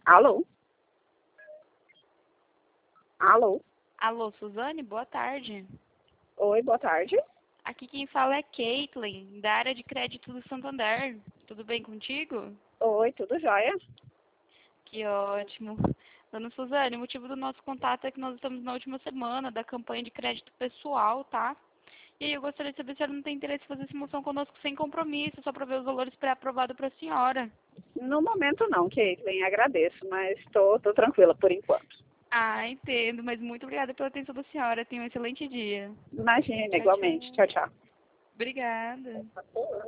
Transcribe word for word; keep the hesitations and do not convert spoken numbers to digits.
Alô? Alô? Alô, Suzane, boa tarde. Oi, boa tarde. Aqui quem fala é Caitlin, da área de crédito do Santander. Tudo bem contigo? Oi, tudo jóia? Que ótimo. Dona Suzane, o motivo do nosso contato é que nós estamos na última semana da campanha de crédito pessoal, tá? E aí eu gostaria de saber se a senhora não tem interesse em fazer essa moção conosco sem compromisso, só para ver os valores pré-aprovados para a senhora. No momento não, Caitlin, agradeço, mas estou tô, tô tranquila por enquanto. Ah, entendo, mas muito obrigada pela atenção da senhora. Tenha um excelente dia. Imagina, Tchau, igualmente. tchau. Tchau, tchau. Obrigada.